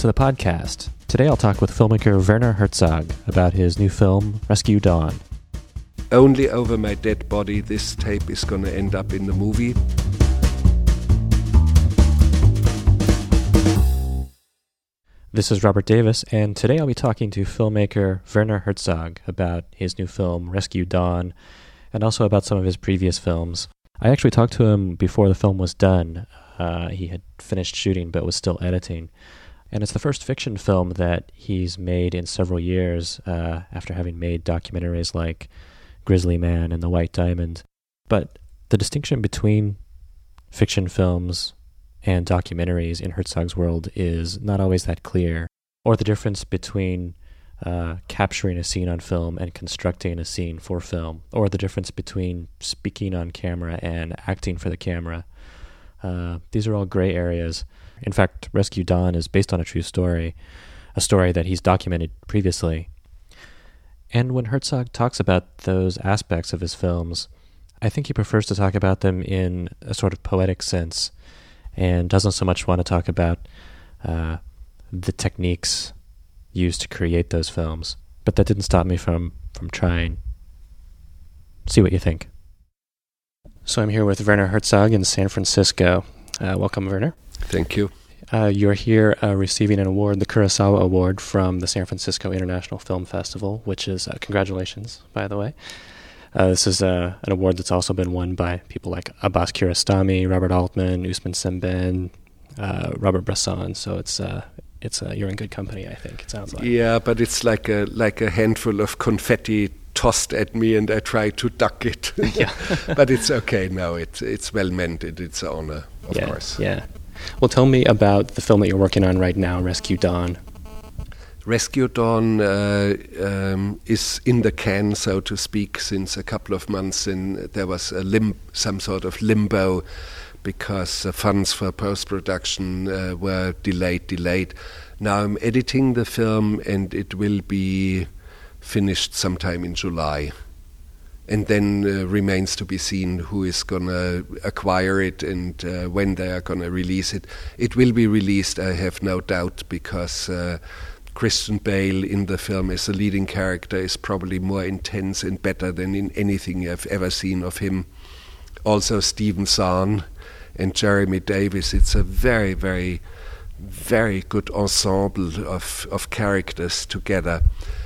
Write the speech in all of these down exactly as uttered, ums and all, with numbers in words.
to the podcast. Today I'll talk with filmmaker Werner Herzog about his new film, Rescue Dawn. Only over my dead body this tape is going to end up in the movie. This is Robert Davis, and today I'll be talking to filmmaker Werner Herzog about his new film, Rescue Dawn, and also about some of his previous films. I actually talked to him before the film was done. Uh, he had finished shooting but was still editing. And it's the first fiction film that he's made in several years uh, after having made documentaries like Grizzly Man and The White Diamond. But the distinction between fiction films and documentaries in Herzog's world is not always that clear, or the difference between uh, capturing a scene on film and constructing a scene for film, or the difference between speaking on camera and acting for the camera. Uh, these are all gray areas. In fact, Rescue Dawn is based on a true story, a story that he's documented previously. And when Herzog talks about those aspects of his films, I think he prefers to talk about them in a sort of poetic sense, and doesn't so much want to talk about uh, the techniques used to create those films. But that didn't stop me from, from trying. See what you think. So I'm here with Werner Herzog in San Francisco. Uh, welcome, Werner. Thank you. Uh, you're here uh, receiving an award, the Kurosawa Award, from the San Francisco International Film Festival, which is, uh, congratulations, by the way. Uh, this is uh, an award that's also been won by people like Abbas Kiarostami, Robert Altman, Ousmane Sembène, uh, Robert Bresson. So it's uh, it's uh, you're in good company, I think, it sounds like. Yeah, but it's like a like a handful of confetti tossed at me, and I try to duck it. Yeah. But it's okay now. It's it's well meant. It, it's an honor, of yeah, course. Yeah. Well, tell me about the film that you're working on right now, Rescue Dawn. Rescue Dawn uh, um, is in the can, so to speak, since a couple of months. And there was a lim- some sort of limbo because uh, funds for post-production uh, were delayed, delayed. Now I'm editing the film, and it will be finished sometime in July. And then uh, remains to be seen who is going to acquire it and uh, when they are going to release it. It will be released, I have no doubt, because uh, Christian Bale in the film as a leading character is probably more intense and better than in anything I've ever seen of him. Also Stephen Zahn and Jeremy Davis. It's a very, very, very good ensemble of, of characters together.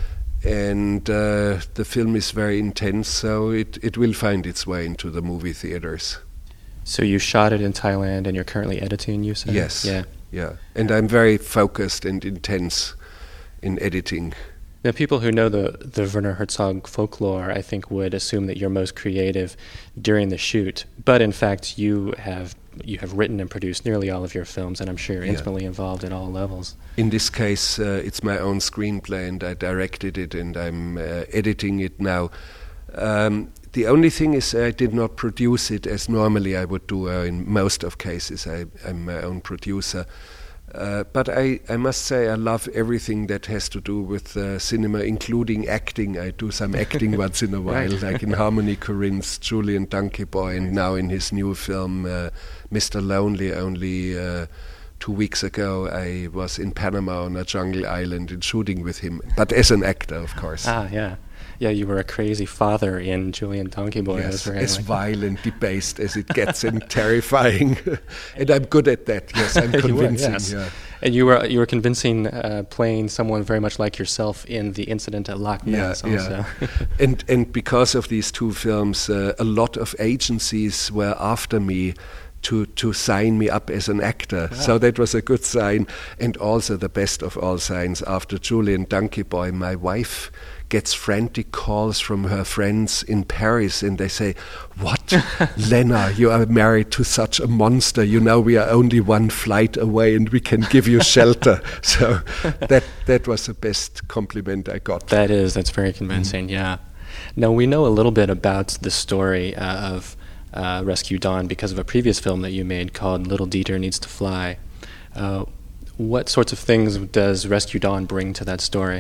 And uh, the film is very intense, so it, it will find its way into the movie theaters. So you shot it in Thailand, and you're currently editing, you said? Yes. Yeah. Yeah. And I'm very focused and intense in editing. Now, people who know the, the Werner Herzog folklore, I think, would assume that you're most creative during the shoot. But in fact, you have you have written and produced nearly all of your films, and I'm sure you're yeah. intimately involved at all levels. In this case, uh, it's my own screenplay, and I directed it, and I'm uh, editing it now. Um, the only thing is I did not produce it as normally I would do uh, in most of cases. I, I'm my own producer. Uh, but I, I must say I love everything that has to do with uh, cinema, including acting. I do some acting once in a while, right. like in Harmony Korine's Julian Donkey Boy, and now in his new film, uh, Mister Lonely. Only uh, two weeks ago I was in Panama on a jungle island and shooting with him, but as an actor, of course. Ah, yeah. Yeah, you were a crazy father in Julian Donkey Boy. Yes, right, as like violent, debased as it gets, and terrifying. And I'm good at that. Yes, I'm convincing. Were, yes. Yeah. And you were you were convincing, uh, playing someone very much like yourself in the incident at Loch Ness. Yeah, also. yeah. and and because of these two films, uh, a lot of agencies were after me to to sign me up as an actor. Wow. So that was a good sign. And also the best of all signs, after Julian Donkey Boy, my wife gets frantic calls from her friends in Paris, and they say, "What, Lena, you are married to such a monster. You know, we are only one flight away, and we can give you shelter." So that that was the best compliment I got. That is, that's very convincing, mm-hmm. yeah. Now, we know a little bit about the story uh, of uh, Rescue Dawn because of a previous film that you made called Little Dieter Needs to Fly. Uh, what sorts of things does Rescue Dawn bring to that story?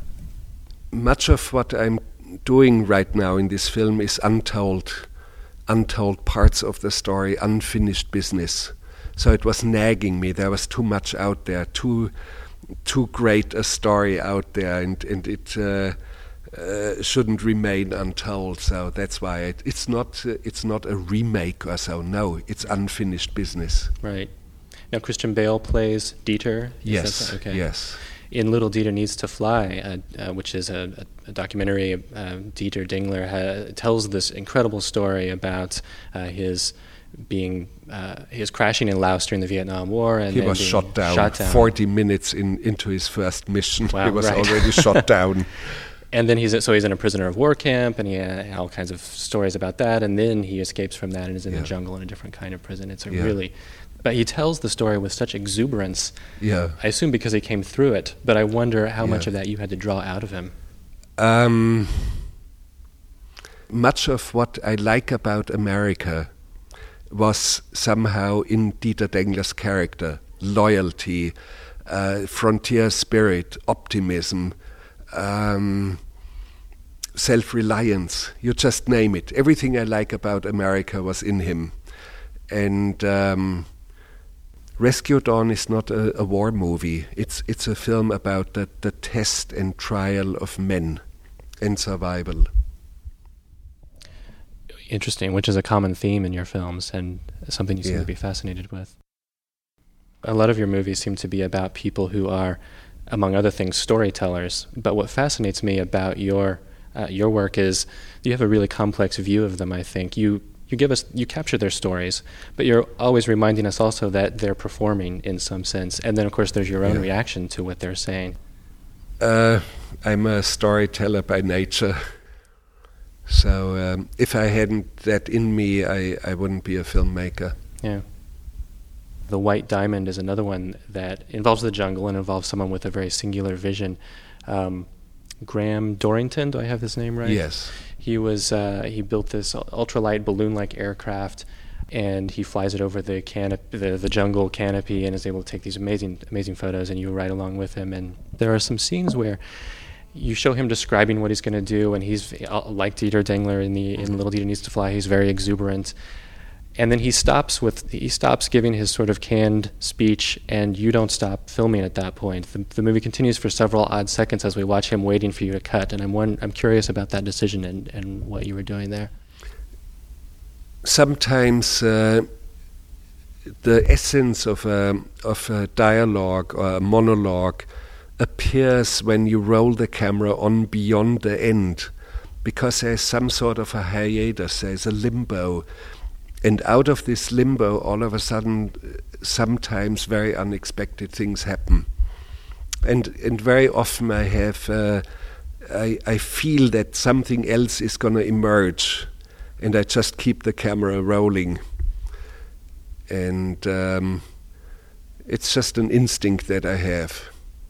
Much of what I'm doing right now in this film is untold, untold parts of the story, unfinished business. So it was nagging me. There was too much out there, too too great a story out there, and and it uh, uh, shouldn't remain untold. So that's why it, it's not uh, it's not a remake or so. No, it's unfinished business. Right. Now Christian Bale plays Dieter. Is Yes. that, okay. Yes. In Little Dieter Needs to Fly, uh, uh, which is a, a, a documentary, uh, Dieter Dingler ha- tells this incredible story about uh, his being, uh, his crashing in Laos during the Vietnam War, and he then was being shot down, shot down. forty minutes in into his first mission. Wow, he was right. already shot down. And then he's so he's in a prisoner of war camp, and he had all kinds of stories about that. And then he escapes from that and is in Yeah. the jungle in a different kind of prison. It's a Yeah. really, but he tells the story with such exuberance. Yeah. I assume because he came through it. But I wonder how Yeah. much of that you had to draw out of him. Um, much of what I like about America was somehow in Dieter Dengler's character: loyalty, uh, frontier spirit, optimism, um, self-reliance. You just name it. Everything I like about America was in him. And um, Rescue Dawn is not a, a war movie. It's it's a film about the, the test and trial of men and survival. Interesting, which is a common theme in your films and something you seem Yeah. to be fascinated with. A lot of your movies seem to be about people who are, among other things, storytellers. But what fascinates me about your uh, your work is you have a really complex view of them. I think you you give us you capture their stories, but you're always reminding us also that they're performing in some sense. And then, of course, there's your own Yeah. reaction to what they're saying. Uh, I'm a storyteller by nature. So um, if I hadn't that in me, I, I wouldn't be a filmmaker. Yeah. The White Diamond is another one that involves the jungle and involves someone with a very singular vision. Um, Graham Dorrington, do I have his name right? Yes. He was uh, he built this ultralight balloon-like aircraft, and he flies it over the canop- the the jungle canopy, and is able to take these amazing amazing photos. And you ride along with him. And there are some scenes where you show him describing what he's going to do, and he's uh, like Dieter Dengler in the in Little Dieter Needs to Fly. He's very exuberant. And then he stops with he stops giving his sort of canned speech, and you don't stop filming at that point. The, the movie continues for several odd seconds as we watch him waiting for you to cut. And I'm one, I'm curious about that decision and, and what you were doing there. Sometimes uh, the essence of a of a dialogue or a monologue appears when you roll the camera on beyond the end, because there's some sort of a hiatus, there's a limbo. And out of this limbo, all of a sudden, sometimes very unexpected things happen. And and very often I have, uh, I, I feel that something else is going to emerge, and I just keep the camera rolling. And um, it's just an instinct that I have.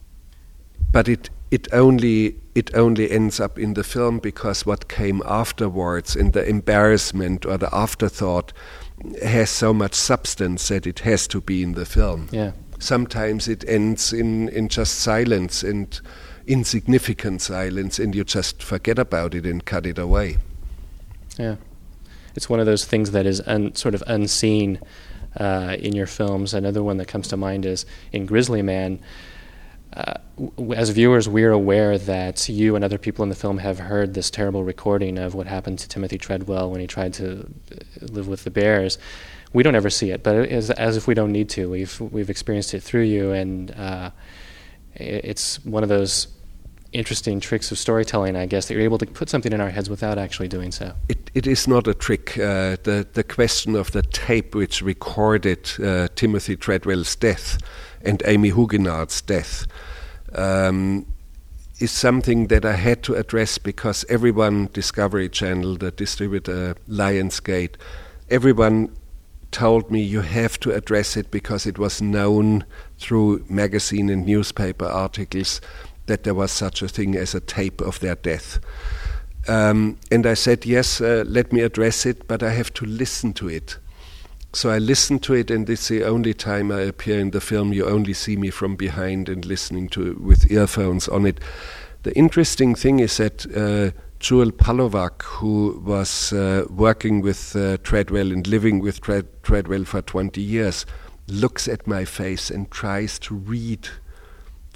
But it it only it only ends up in the film because what came afterwards and the embarrassment or the afterthought has so much substance that it has to be in the film. Yeah. Sometimes it ends in, in just silence and insignificant silence, and you just forget about it and cut it away. Yeah. It's one of those things that is un, sort of unseen uh, in your films. Another one that comes to mind is in Grizzly Man. Uh, w- as viewers, we're aware that you and other people in the film have heard this terrible recording of what happened to Timothy Treadwell when he tried to live with the bears. We don't ever see it, but it is as if we don't need to. We've we've experienced it through you, and uh, it's one of those interesting tricks of storytelling, I guess, that you're able to put something in our heads without actually doing so. It, it is not a trick. Uh, the, the question of the tape which recorded uh, Timothy Treadwell's death and Amy Huguenard's death um, is something that I had to address because everyone, Discovery Channel, the distributor, Lionsgate, everyone told me you have to address it because it was known through magazine and newspaper articles that there was such a thing as a tape of their death. Um, and I said, yes, uh, let me address it, but I have to listen to it. So I listened to it, and this is the only time I appear in the film. You only see me from behind and listening to it with earphones on it. The interesting thing is that uh, Jewel Palovac, who was uh, working with uh, Treadwell and living with Tread- Treadwell for twenty years, looks at my face and tries to read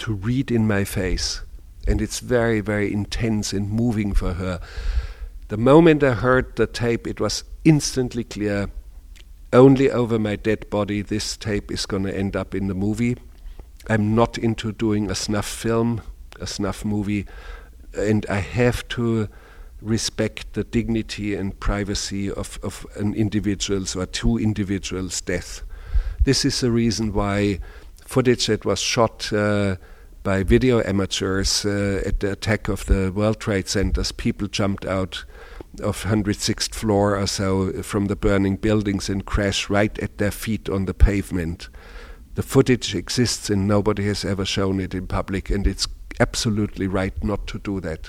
to read in my face. And it's very, very intense and moving for her. The moment I heard the tape, it was instantly clear, only over my dead body this tape is going to end up in the movie. I'm not into doing a snuff film, a snuff movie, and I have to respect the dignity and privacy of, of an individual's or two individuals' death. This is the reason why footage that was shot uh, by video amateurs uh, at the attack of the World Trade Centers, people jumped out of one hundred sixth floor or so from the burning buildings and crashed right at their feet on the pavement. The footage exists and nobody has ever shown it in public, and it's absolutely right not to do that.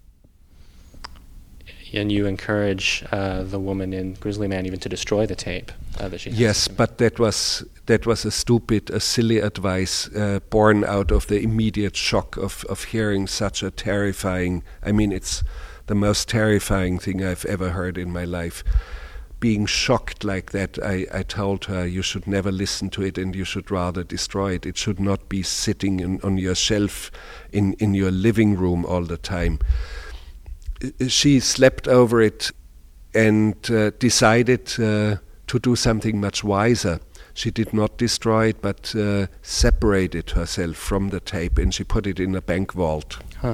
And you encourage uh, the woman in Grizzly Man even to destroy the tape uh, that she has. Yes, but that was that was a stupid, a silly advice uh, born out of the immediate shock of, of hearing such a terrifying, I mean, it's the most terrifying thing I've ever heard in my life. Being shocked like that, I, I told her, you should never listen to it and you should rather destroy it. It should not be sitting in, on your shelf in, in your living room all the time. She slept over it and uh, decided uh, to do something much wiser. She did not destroy it, but uh, separated herself from the tape, and she put it in a bank vault. Huh.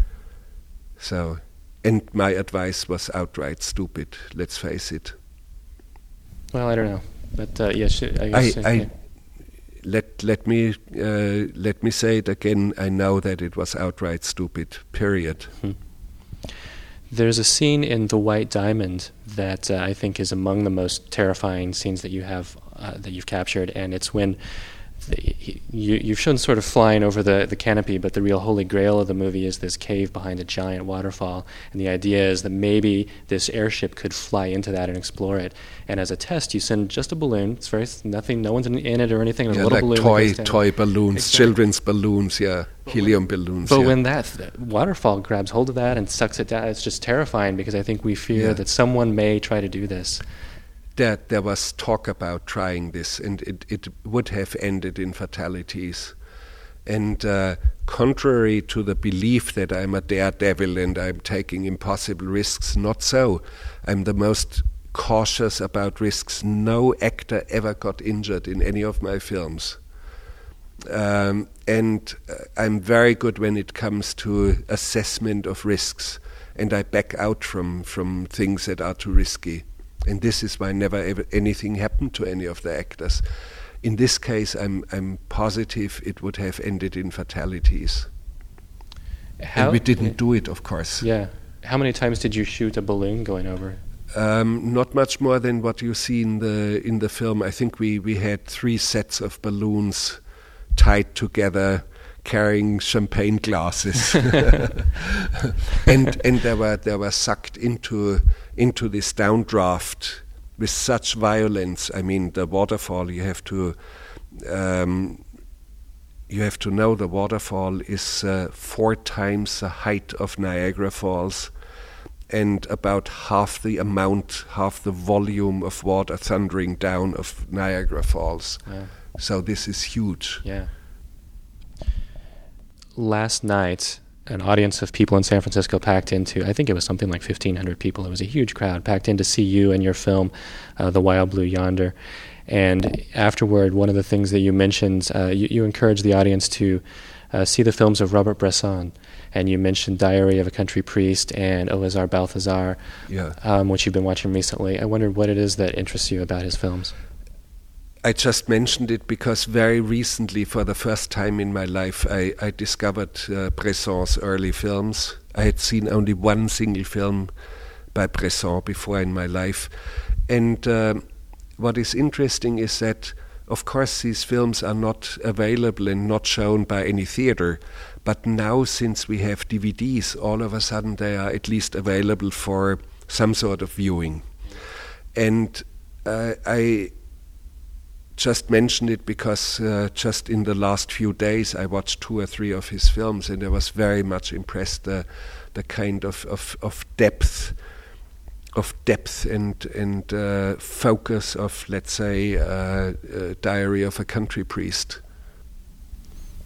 So, and my advice was outright stupid, let's face it. Well, I don't know, but uh, yes, I guess. I, I, yeah. Let let me uh, let me say it again. I know that it was outright stupid. Period. Hmm. There's a scene in The White Diamond that uh, I think is among the most terrifying scenes that you have uh, that you've captured, and it's when the, he, you, you've shown sort of flying over the, the canopy, but the real holy grail of the movie is this cave behind a giant waterfall, and the idea is that maybe this airship could fly into that and explore it. And as a test, you send just a balloon. It's very nothing. No one's in, in it or anything. There's yeah, a little like balloon. toy toy balloons, exactly. Children's balloons, yeah, but helium when, balloons. But yeah. when that, that waterfall grabs hold of that and sucks it down, it's just terrifying because I think we fear yeah. that someone may try to do this. There, there was talk about trying this, and it, it would have ended in fatalities. And uh, contrary to the belief that I'm a daredevil and I'm taking impossible risks, not so. I'm the most cautious about risks. No actor ever got injured in any of my films. Um, and uh, I'm very good when it comes to assessment of risks, and I back out from, from things that are too risky. And this is why never ever anything happened to any of the actors. In this case, I'm I'm positive it would have ended in fatalities. How, and we didn't yeah. do it, of course. Yeah. How many times did you shoot a balloon going over? Um, not much more than what you see in the in the film. I think we, we had three sets of balloons tied together, carrying champagne glasses, and and they were they were sucked into into this downdraft with such violence. I mean, the waterfall. You have to um, you have to know the waterfall is uh, four times the height of Niagara Falls, and about half the amount, half the volume of water thundering down of Niagara Falls. Yeah. So this is huge. Yeah. Last night, an audience of people in San Francisco packed into, I think it was something like fifteen hundred people. It was a huge crowd packed in to see you and your film, uh, The Wild Blue Yonder. And afterward, one of the things that you mentioned, uh, you, you encouraged the audience to uh, see the films of Robert Bresson. And you mentioned Diary of a Country Priest and Eleazar Balthazar, yeah. um, which you've been watching recently. I wondered what it is that interests you about his films. I just mentioned it because very recently, for the first time in my life, I, I discovered uh, Bresson's early films. I had seen only one single film by Bresson before in my life. And uh, what is interesting is that, of course, these films are not available and not shown by any theater. But now, since we have D V Ds, all of a sudden they are at least available for some sort of viewing. And uh, I... just mentioned it because uh, just in the last few days I watched two or three of his films, and I was very much impressed the the kind of, of, of depth of depth and and uh, focus of, let's say, uh, uh, Diary of a Country Priest.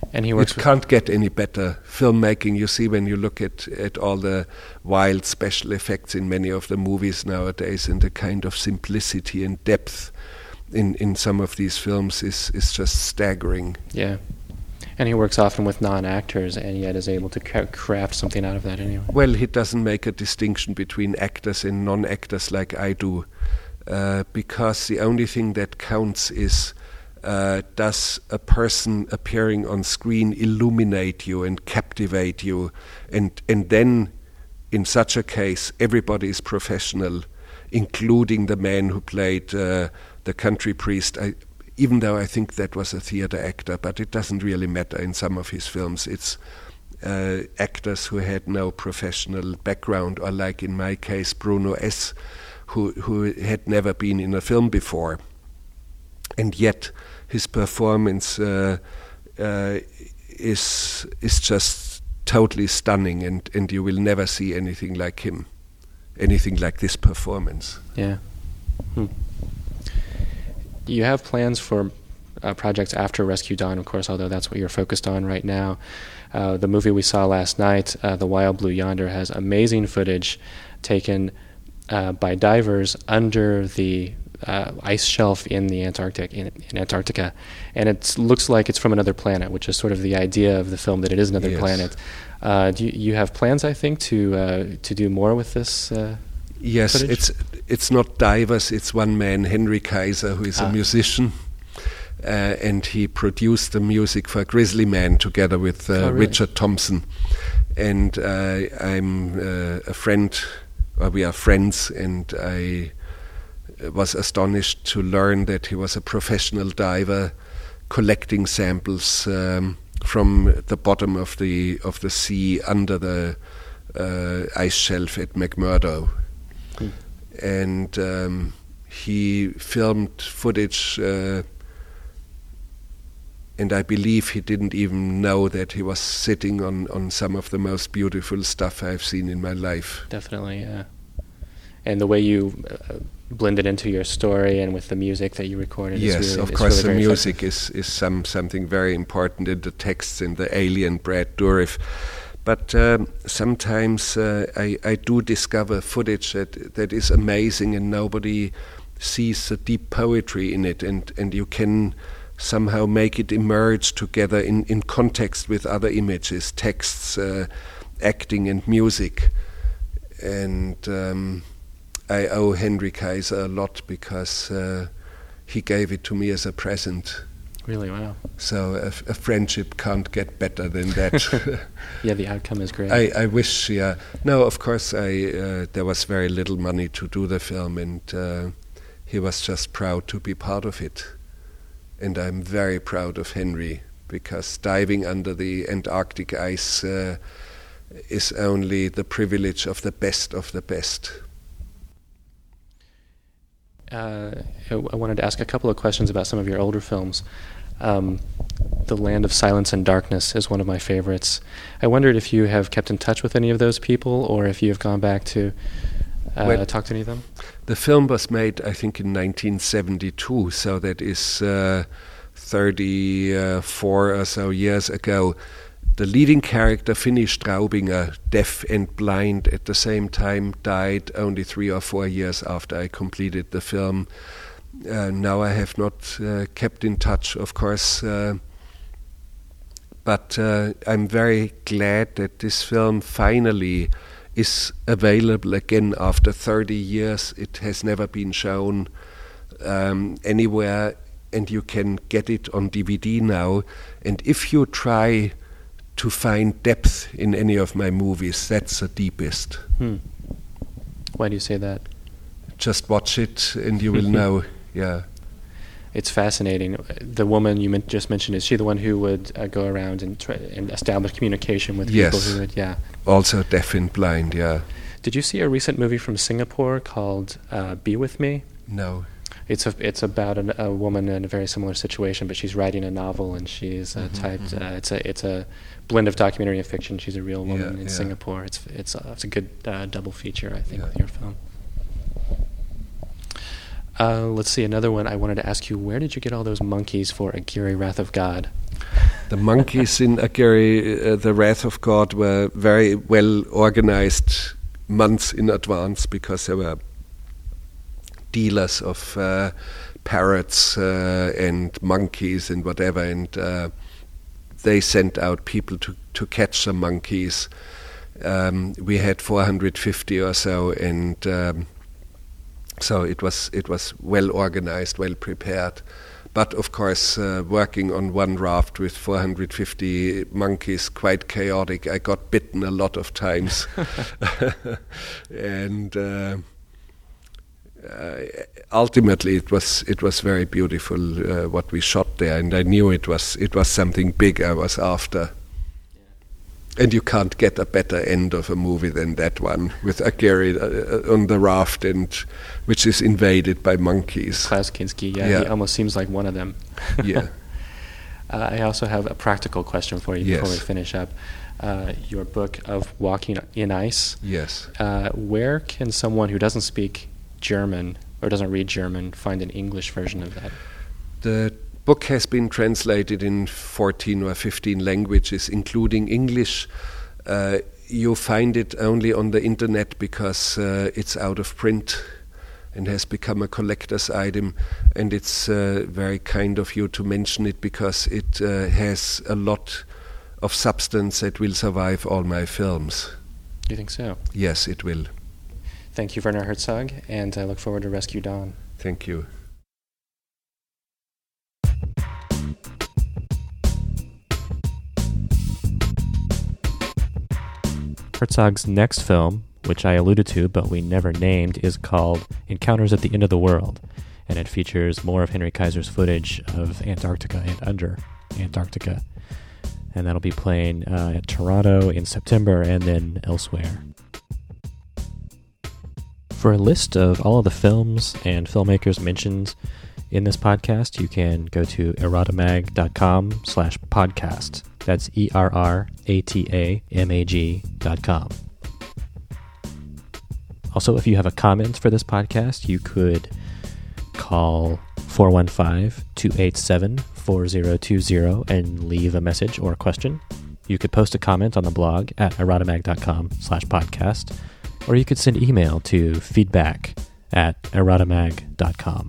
And he works it with can't get any better. Filmmaking, you see, when you look at, at all the wild special effects in many of the movies nowadays, and the kind of simplicity and depth in, in some of these films is, is just staggering. Yeah. And he works often with non-actors, and yet is able to ca- craft something out of that anyway. Well, he doesn't make a distinction between actors and non-actors like I do, uh, because the only thing that counts is Uh, does a person appearing on screen illuminate you and captivate you? And and then, in such a case, everybody is professional, including the man who played uh, the country priest. I, even though I think that was a theater actor, but it doesn't really matter in some of his films. It's uh, actors who had no professional background, or like in my case, Bruno S., who who had never been in a film before. And yet his performance uh, uh, is is just totally stunning, and, and you will never see anything like him, anything like this performance. Yeah. Hmm. You have plans for uh, projects after Rescue Dawn, of course, although that's what you're focused on right now. Uh, the movie we saw last night, uh, The Wild Blue Yonder, has amazing footage taken uh, by divers under the Uh, ice shelf in the Antarctic, in, in Antarctica, and it looks like it's from another planet, which is sort of the idea of the film, that it is another yes. planet. Uh, do you, you have plans, I think, to uh, to do more with this? Uh, yes, footage? it's it's not divers; it's one man, Henry Kaiser, who is ah. a musician, uh, and he produced the music for Grizzly Man together with uh, oh, really? Richard Thompson. And uh, I'm uh, a friend, or we are friends, and I was astonished to learn that he was a professional diver collecting samples um, from the bottom of the of the sea under the uh, ice shelf at McMurdo. Mm. And um, he filmed footage, uh, and I believe he didn't even know that he was sitting on, on some of the most beautiful stuff I've seen in my life. Definitely, yeah. And the way you uh, blend it into your story and with the music that you recorded. Yes, is really, of course, really the music is, is some something very important in the texts, in the alien Brad Dourif. But um, sometimes uh, I, I do discover footage that, that is amazing, and nobody sees the deep poetry in it, and, and you can somehow make it emerge together in, in context with other images, texts, uh, acting and music. And um, I owe Henry Kaiser a lot, because uh, he gave it to me as a present. Really, wow. So a, a friendship can't get better than that. Yeah, the outcome is great. I, I wish, yeah. No, of course, I uh, there was very little money to do the film, and uh, he was just proud to be part of it. And I'm very proud of Henry, because diving under the Antarctic ice uh, is only the privilege of the best of the best. Uh, I wanted to ask a couple of questions about some of your older films. Um, The Land of Silence and Darkness is one of my favorites. I wondered if you have kept in touch with any of those people, or if you have gone back to uh, well, talk to any of them. The film was made, I think, in nineteen seventy-two, so that is uh, thirty-four or so years ago. The leading character, Finny Straubinger, deaf and blind at the same time, died only three or four years after I completed the film. Uh, now I have not uh, kept in touch, of course, uh, but uh, I'm very glad that this film finally is available again after thirty years. It has never been shown um, anywhere, and you can get it on D V D now. And if you try to find depth in any of my movies, that's the deepest. Hmm. Why do you say that? Just watch it and you will know. Yeah. It's fascinating. The woman you men- just mentioned, is she the one who would uh, go around and, try and establish communication with yes. people who would, yeah. Also deaf and blind, yeah. Did you see a recent movie from Singapore called uh, Be With Me? No. It's a, it's about an, a woman in a very similar situation, but she's writing a novel, and she's uh, mm-hmm, typed. Mm-hmm. Uh, it's a it's a blend of documentary and fiction. She's a real woman yeah, in yeah. Singapore. It's it's a, it's a good uh, double feature, I think, yeah. with your film. Uh, let's see, another one. I wanted to ask you, where did you get all those monkeys for Aguirre, Wrath of God? The monkeys in Aguirre, uh, The Wrath of God, were very well organized months in advance because there were dealers of uh, parrots uh, and monkeys and whatever, and uh, they sent out people to, to catch some monkeys. Um, we had four hundred fifty or so, and um, so it was it was well organized, well prepared. But of course, uh, working on one raft with four hundred fifty monkeys, quite chaotic. I got bitten a lot of times, and uh, uh, ultimately it was it was very beautiful uh, what we shot there, and I knew it was it was something big I was after. And you can't get a better end of a movie than that one, with Aguirre uh, on the raft, and which is invaded by monkeys. Klaus Kinski, yeah, yeah. He almost seems like one of them. Yeah. Uh, I also have a practical question for you before Yes. we finish up. Uh, your book of Walking in Ice. Yes. Uh, where can someone who doesn't speak German or doesn't read German find an English version of that? The book has been translated in fourteen or fifteen languages, including English. Uh, you find it only on the internet because uh, it's out of print and has become a collector's item. And it's uh, very kind of you to mention it because it uh, has a lot of substance that will survive all my films. You think so? Yes, it will. Thank you, Werner Herzog, and I look forward to Rescue Dawn. Thank you. Herzog's next film, which I alluded to but we never named, is called Encounters at the End of the World, and it features more of Henry Kaiser's footage of Antarctica and under Antarctica. And that'll be playing uh, at Toronto in September and then elsewhere. For a list of all of the films and filmmakers mentioned in this podcast, you can go to erratamag.com slash podcast. That's E R R A T A M A G dot com. Also, if you have a comment for this podcast, you could call four one five, two eight seven, four zero two zero and leave a message or a question. You could post a comment on the blog at erratamag.com slash podcast, or you could send email to feedback at erratamag dot com.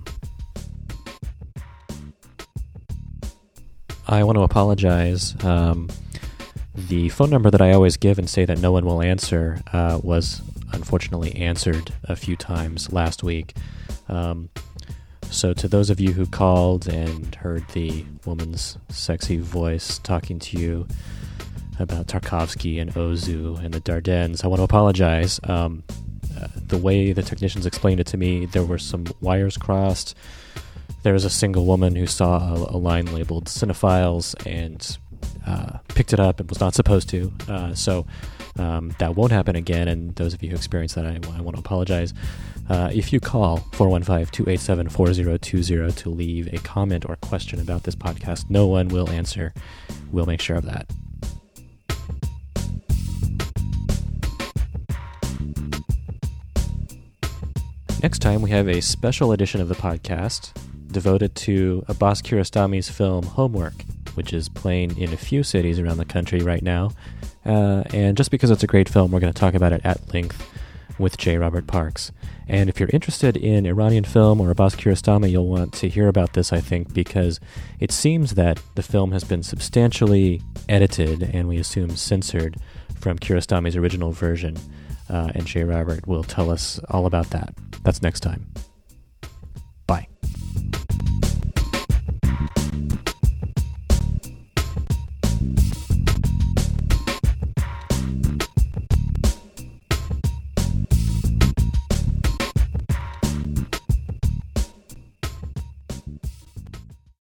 I want to apologize. Um, the phone number that I always give and say that no one will answer uh, was unfortunately answered a few times last week. Um, so to those of you who called and heard the woman's sexy voice talking to you about Tarkovsky and Ozu and the Dardennes, I want to apologize. Um, uh, the way the technicians explained it to me, there were some wires crossed. There was a single woman who saw a, a line labeled Cinephiles and uh, picked it up and was not supposed to. Uh, so um, that won't happen again. And those of you who experienced that, I, I want to apologize. Uh, if you call four one five, two eight seven, four zero two zero to leave a comment or question about this podcast, no one will answer. We'll make sure of that. Next time, we have a special edition of the podcast devoted to Abbas Kiarostami's film Homework, which is playing in a few cities around the country right now. Uh, and just because it's a great film, we're going to talk about it at length with J. Robert Parks. And if you're interested in Iranian film or Abbas Kiarostami, you'll want to hear about this, I think, because it seems that the film has been substantially edited and we assume censored from Kiarostami's original version. Uh, and J. Robert will tell us all about that. That's next time.